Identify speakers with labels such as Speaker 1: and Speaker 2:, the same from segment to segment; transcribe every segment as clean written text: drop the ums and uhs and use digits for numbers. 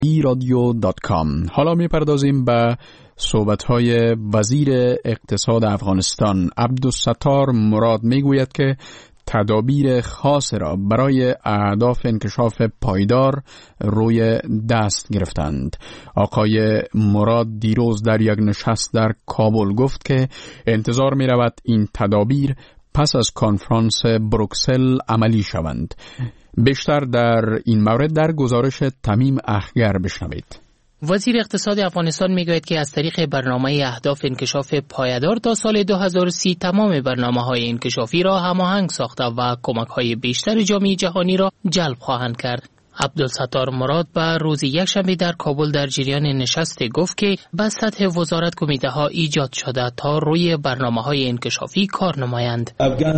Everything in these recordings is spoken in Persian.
Speaker 1: ایرادیو.com. حالا میپردازیم به صحبت‌های وزیر اقتصاد افغانستان. عبدالستار مراد میگوید که تدابیر خاص را برای اهداف انکشاف پایدار روی دست گرفتند. آقای مراد دیروز در یک نشست در کابل گفت که انتظار می رود این تدابیر پس از کنفرانس بروکسل عملی شوند. بیشتر در این مورد در گزارش تمیم اخگر بشنوید.
Speaker 2: وزیر اقتصاد افغانستان میگوید که از طریق برنامه اهداف انکشاف پایدار تا سال 2030 تمام برنامه‌های انکشافی را هماهنگ ساخته و کمک‌های بیشتر جامعه جهانی را جلب خواهند کرد. عبدالستار مراد به روز یکشنبه در کابل در جریان نشست گفت که به سطح وزارت کمیته‌ها ایجاد شده تا روی برنامه‌های انکشافی کار نمایند.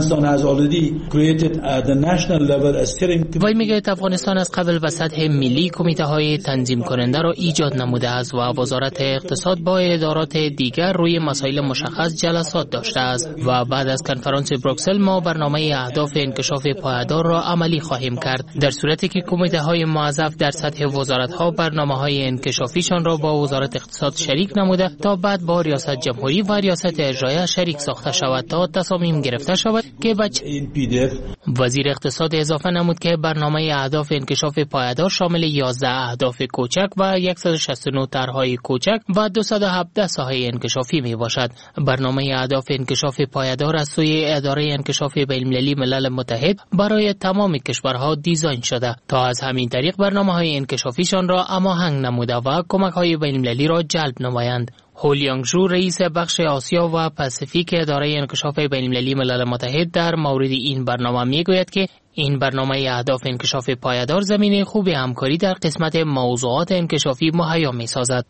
Speaker 2: وی میگوید افغانستان از قبل به سطح ملی کمیته‌های تنظیم کننده را ایجاد نموده است و وزارت اقتصاد با ادارات دیگر روی مسائل مشخص جلسات داشته است و بعد از کنفرانس بروکسل ما برنامه اهداف انکشاف پایدار را عملی خواهیم کرد. در صورتی که کمیته‌های موظف در سطح وزارت‌ها برنامه‌های انکشافیشان را با وزارت اقتصاد شریک نموده تا بعد با ریاست جمهوری و ریاست اجرایی شریک ساخته شود تا تصامیم گرفته شود که وزیر اقتصاد اضافه نمود که برنامه اهداف انکشاف پایدار شامل 11 اهداف کوچک و 169 طرح‌های کوچک و 217 ساحه انکشافی میباشد. برنامه اهداف انکشاف پایدار از سوی اداره انکشاف بین‌المللی ملل متحد برای تمام کشورها دیزاین شده تا از همین طریق برنامه‌های انکشافیشان را هماهنگ نموده و کمک‌های بین‌المللی را جلب نمایند. هو لیانگژو رئیس بخش آسیا و پاسیفیک اداره انکشاف بین‌المللی ملل متحد در مورد این برنامه میگوید که این برنامه اهداف انکشاف پایدار زمینه خوب همکاری در قسمت موضوعات انکشافی مهیا می‌سازد.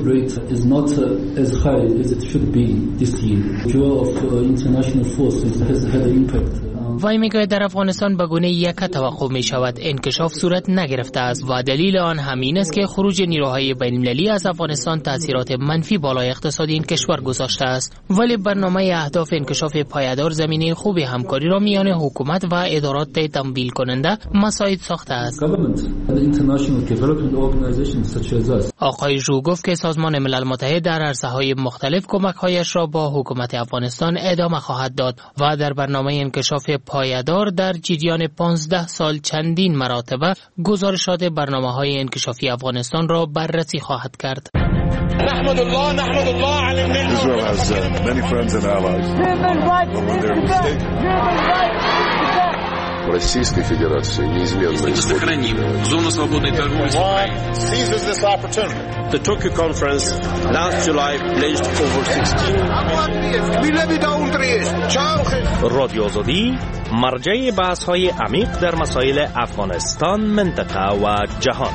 Speaker 2: وی میگوید در افغانستان به گونه یک توقع می شود انکشاف صورت نگرفته است و دلیل آن همین است که خروج نیروهای بین‌المللی از افغانستان تاثیرات منفی بالای اقتصاد این کشور گذاشته است. ولی برنامه اهداف انکشاف پایدار زمینه خوب همکاری را میان حکومت و ادارات تمویل کننده مساعد ساخته است. آقای ژو گفت که سازمان ملل متحد در عرصه‌های مختلف کمک‌هایش را با حکومت افغانستان ادامه خواهد داد و در برنامه انکشاف پایدار در جریان 15 سال چندین مراتبه گزارشات برنامه‌های انکشافی افغانستان را بررسی خواهد کرد.
Speaker 3: نحمد الله علی النعمة. Israel has many friends and allies. Российской Федерации неизменно исходит. Зона свободной торговли с Украиной. Seizes this opportunity. The Tokyo conference last July pledged over 16.
Speaker 4: رادیو آزادی مرجع بحث‌های عمیق در مسائل افغانستان، منطقه و جهان.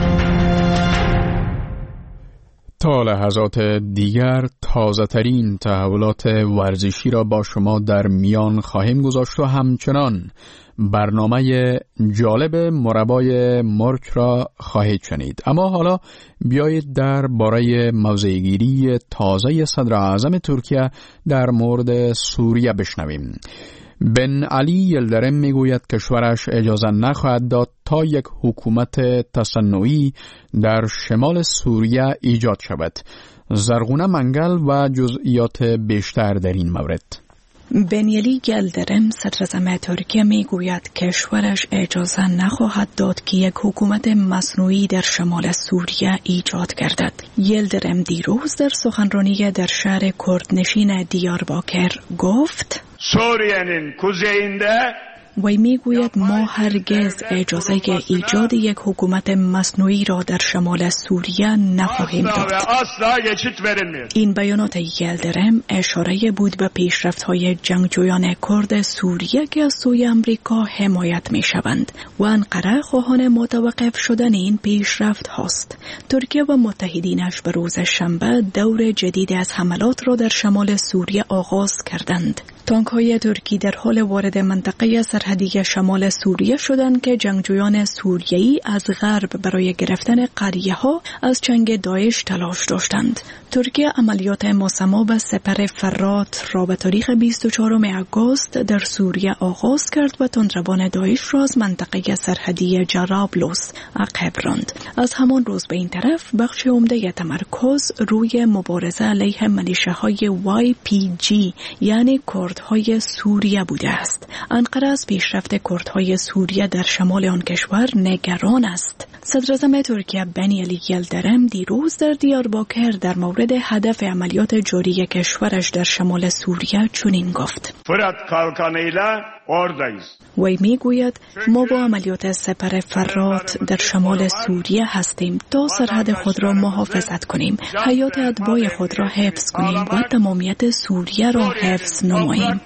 Speaker 1: تا لحظات دیگر تازه ترین تحولات ورزشی را با شما در میان خواهیم گذاشت و همچنان برنامه جالب مربای مرچ را خواهید شنید. اما حالا بیایید در باره موضع‌گیری تازه صدر اعظم ترکیه در مورد سوریه بشنویم. بن علی یلدرم میگوید کشورش اجازه نخواهد داد تا یک حکومت تصنعی در شمال سوریه ایجاد شود. زرغونه منگل و جزئیات بیشتر در این مورد.
Speaker 5: بن علی یلدرم صدراعظم ترکیه میگوید کشورش اجازه نخواهد داد که یک حکومت مصنوعی در شمال سوریه ایجاد گردد. یلدرم دیروز در سخنرانی در شهر کردنشین دیارباکر گفت
Speaker 6: سوریه'nin kuzeyinde
Speaker 5: وی میگوید ما هرگز اجازه ایجاد یک حکومت مصنوعی را در شمال سوریه نخواهیم داد. این بیانات یلدرم اشاره بود به پیشرفت‌های جنگجویان کرد سوریه که از سوی امریکا حمایت می‌شوند و انقره خواهان متوقف شدن این پیشرفت هاست. ترکیه و متحدینش به روز شنبه دور جدید از حملات را در شمال سوریه آغاز کردند. تانک‌های ترکی در حال وارد منطقه سرحدی شمال سوریه شدند که جنگجویان سوریه‌ای از غرب برای گرفتن قریه‌ها از چنگ داعش تلاش داشتند. ترکیه عملیات مسمى به سپر فرات را به تاریخ 24 آگوست در سوریه آغاز کرد و تندروان داعش را از منطقه سرحدی جرابلس عقب راند. از همان روز به این طرف بخش عمده تمرکز روی مبارزه علیه ملیشه‌های YPG یعنی کردهای سوریه بوده است. انقره از پیشرفت کردهای سوریه در شمال آن کشور نگران است. صدراعظم ترکیه بنی علی یلدرم دیروز در دیارباکر در مورد هدف عملیات جاری کشورش در شمال سوریه چنین گفت: وی میگوید ما با عملیات سپر فرات در شمال سوریه هستیم تا سرحد خود را محافظت کنیم، حیات اتباع خود را حفظ کنیم و تمامیت سوریه را حفظ نماییم.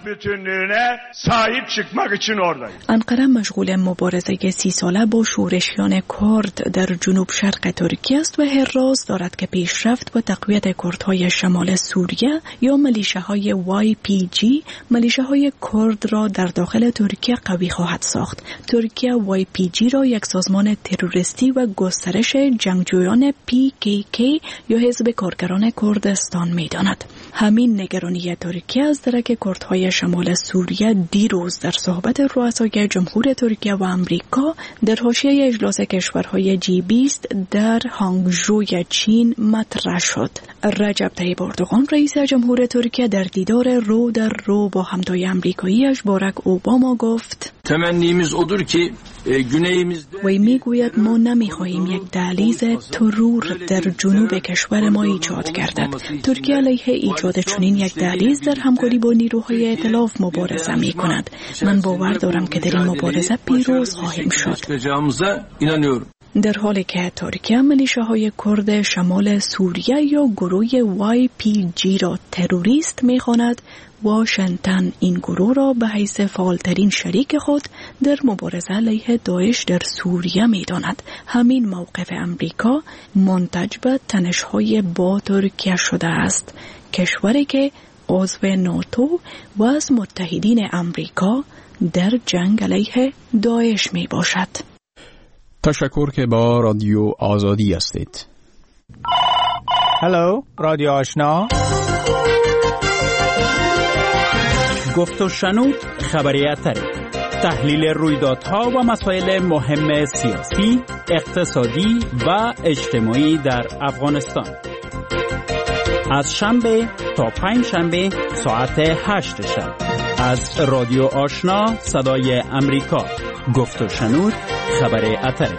Speaker 5: انقره مشغول مبارزه 30 ساله با شورشیان کرد در جنوب شرق ترکیه است و هراس دارد که پیشرفت و تقویت کردهای شمال سوریه یا ملیشه‌های YPG ملیشه‌های کرد را در داخل ترکیه قوی خواهد ساخت. ترکیه YPG را یک سازمان تروریستی و گسترش جنگجویان PKK یا حزب کارگران کردستان می‌داند. همین نگرانی ترکیه از درک کردهای شمال سوریه دیروز در صحبت رؤسای جمهور ترکیه و آمریکا در حاشیه اجلاس کشورهای G20 در هانگژوی چین مطرح شد. رجب طیب اردوغان رئیس جمهور ترکیه در دیدار رو در رو با همتای آمریکایی‌اش باراک اوباما گفت:
Speaker 7: تمنیمیز odur ki
Speaker 5: وی میگوید ما نمیخواهیم یک دهلیز ترور در جنوب کشور ما ایجاد گردد. ترکیه علیه ایجاد چنین یک دهلیز در همکاری با نیروهای ائتلاف مبارزه می کند. من باور دارم که در این مبارزه پیروز خواهیم شد. در حالی که ترکیه ملیشه‌های کرد شمال سوریه یا گروه YPG را تروریست می‌خواند، واشنگتن این گروه را به حیث فعالترین شریک خود در مبارزه علیه داعش در سوریه می‌داند. همین موقف امریکا منتج به تنش‌های با ترکیه شده است، کشوری که عضو ناتو و از متحدین امریکا در جنگ علیه داعش میباشد.
Speaker 1: تشکر که با رادیو آزادی هستید.
Speaker 8: هلو رادیو آشنا، گفت و شنود خبریت تحلیل رویدادها و مسائل مهم سیاسی، اقتصادی و اجتماعی در افغانستان از شنبه تا پنج شنبه ساعت 8 شب از رادیو آشنا صدای امریکا. گفت و شنود خبر اتر.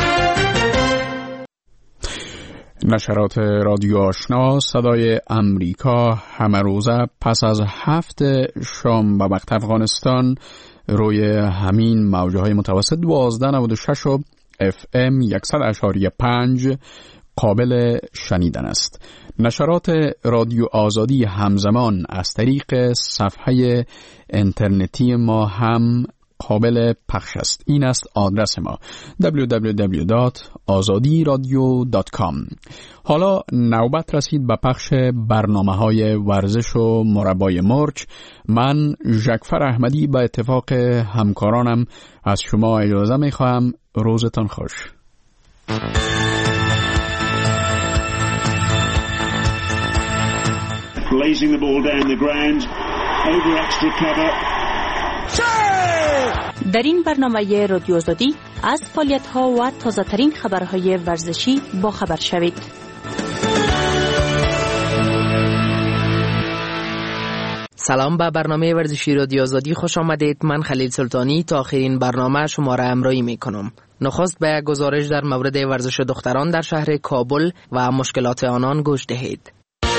Speaker 1: نشرات رادیو آشنا صدای امریکا همه روزه پس از 7 شام به وقت افغانستان روی همین موجهای متوسط 1296 و FM 100.5 قابل شنیدن است. نشرات رادیو آزادی همزمان از طریق صفحه اینترنتی ما هم قابل پخش است. این است آدرس ما www.azadiradio.com. حالا نوبت رسید به پخش برنامه‌های ورزش و مربای مرچ. من ژکفر احمدی به اتفاق همکارانم از شما اجازه می‌خواهم. روزتان خوش.
Speaker 6: Blazing the ball down the ground over extra cover.
Speaker 9: در این برنامه رادیو آزادی از فعالیت‌ها و تازه‌ترین خبرهای ورزشی با خبر شوید.
Speaker 2: سلام، به برنامه ورزشی رادیو آزادی خوش آمدید. من خلیل سلطانی تا آخرین برنامه شما را همراهی می‌کنم. نخست به گزارش در مورد ورزش دختران در شهر کابل و مشکلات آنان گوش دهید.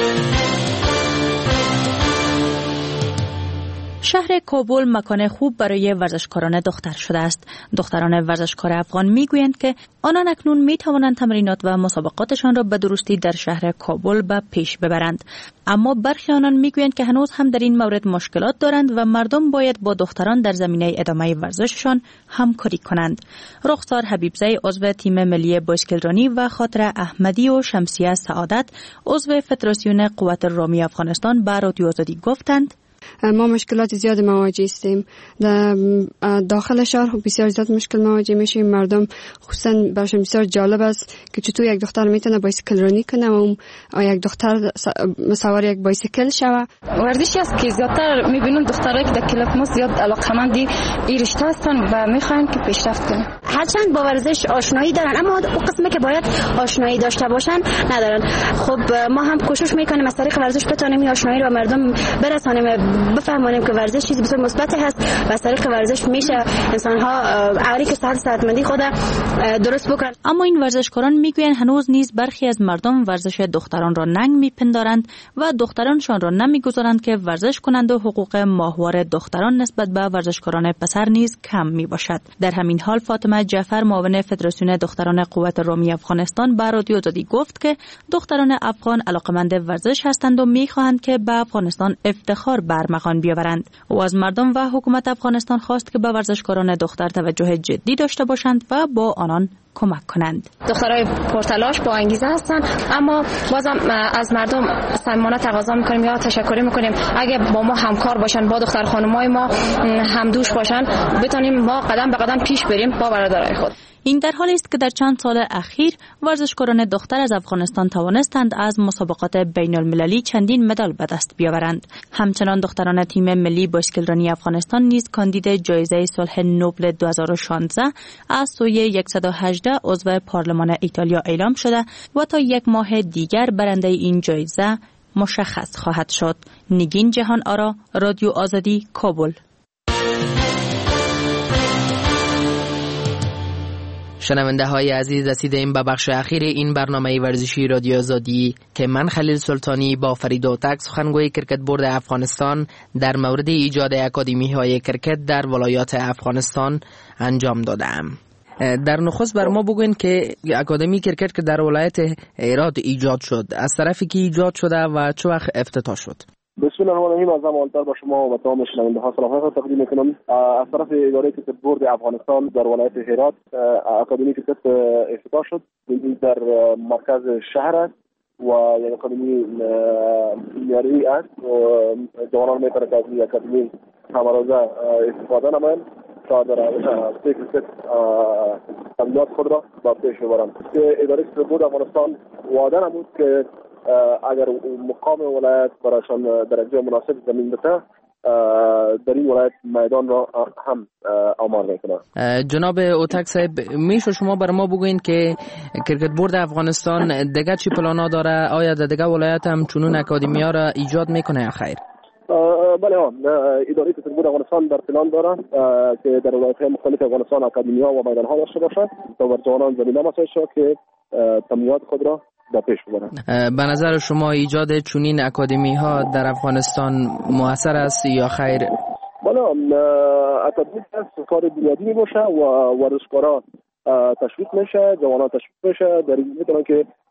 Speaker 9: شهر کابل مکان خوب برای ورزشکاران دختر شده است. دختران ورزشکار افغان میگویند که آنان اکنون میتوانند تمرینات و مسابقاتشان را به درستی در شهر کابل به پیش ببرند، اما برخی آنان میگویند که هنوز هم در این مورد مشکلات دارند و مردم باید با دختران در زمینه ادامه ورزششان همکاری کنند. رخسار حبیبزی عضو تیم ملی بایسکلرانی و خاطر احمدی و شمسیه سعادت عضو فدراسیون قوت رامی افغانستان به رادیو آزادی گفتند:
Speaker 7: ما مشکلات زیاد مواجه هستیم. در داخل شهر بسیار زیاد مشکل مواجه میشیم. مردم خصوصا براشون بسیار جالب است که چطور یک دختر میتونه بایسکل رانی کنه و یک دختر سوار یک بایسکل شوه.
Speaker 10: ورزشی است که زیادتر میبینیم دخترایی که در کلاب ما زیاد علاقه‌مندی این رشته هستن و میخوان که پیشرفت کنن.
Speaker 11: هرچند با ورزش آشنایی دارن اما اون قسمی که باید آشنایی داشته باشن ندارن. خب ما هم کوشش میکنیم از طریق ورزش بتونیم این آشنایی رو به مردم برسانیم، بفهمونیم که ورزش چیز بسیار مثبت هست و از طریق ورزش میشه انسان ها اولی که صحتمندی خود درست بکنن.
Speaker 9: اما این ورزشکاران میگویند هنوز نیز برخی از مردم ورزش دختران را ننگ میپندارند و دخترانشان را نمیگذارند که ورزش کنند و حقوق ماهوار دختران نسبت به ورزشکاران پسر نیز کم میباشد. در همین حال فاطمه جعفر معاون فدراسیون دختران قوت رامی افغانستان به رادیو آزادی گفت که دختران افغان علاقمند ورزش هستند و میخواهند که به افغانستان افتخار برمغان بیاورند. او از مردم و حکومت افغانستان خواست که به ورزشکاران دختر توجه جدی داشته باشند و با آنان کمک کنند.
Speaker 10: دخترای پرتلاش با انگیزه هستن اما بازم از مردم صمیمانه تقاضا میکنیم یا تشکر میکنیم اگه با ما همکار باشن، با دختر خانمای ما همدوش باشن، بتونیم ما قدم به قدم پیش بریم با برادرای خود.
Speaker 9: این در حالی است که در چند سال اخیر ورزشکاران دختر از افغانستان توانستند از مسابقات بین المللی چندین مدال به دست بیاورند. همچنان دختران تیم ملی بایسکلرانی افغانستان نیز کاندید جایزه صلح نوبل 2016 از سوی 118 عضو پارلمان ایتالیا اعلام شده و تا یک ماه دیگر برنده این جایزه مشخص خواهد شد. نگین جهان آرا، رادیو آزادی، کابل.
Speaker 2: شنونده های عزیز، رسیدیم به بخش اخیر این برنامه ورزشی رادیو آزادی که من خلیل سلطانی با فرید اوتک سخنگوی کرکت بورد افغانستان در مورد ایجاد اکادمی های کرکت در ولایات افغانستان انجام دادم. در نخست بر ما بگوین که اکادمی کرکت که در ولایت هرات ایجاد شد از طرفی که ایجاد شده و چه وقت افتتاح شد؟
Speaker 12: بسم الله الرحمن الرحیم. از اولتر با شما و تمام شنونده ها سلام خود تقدیم میکنم. از طرف اداره کرکت بورد افغانستان در ولایت هرات اکادمی کرکت افتتاح شد. در مرکز شهر است و یک اکادمی معیاری است و جوانان میتونند از این اکادمی همرازه استفاده نمایند تا در کرکت تمرینات خود را با پیش ببرند. اداره کرکت بورد افغانستان وعده نمود که اگر مقام ولایت برایشان درجه مناسب زمین بده در این ولایت میدان را هم آمار میکنه.
Speaker 2: جناب اوتک صاحب، میشه شما بر ما بگوین که کرکت بورد افغانستان دیگه چی پلانا داره؟ آیا در دیگه ولایت هم چنون اکادمی ها را ایجاد میکنه یا خیر؟
Speaker 12: بله، اداره کرکت بورد افغانستان در پلان داره که در ولایت های مختلف افغانستان اکادمی ها و میدان ها داشته باشد تا بر جوانان زمینه مساعد شود که تمرینات خود را با پیش ببرند.
Speaker 2: به نظر شما ایجاد چنین اکادمی ها در افغانستان موثر است یا خیر؟
Speaker 12: بله، اکادمی است کار بنیادی میشه و ورزشکاران تشویق میشه، جوانان تشویق میشه، در این میتونن که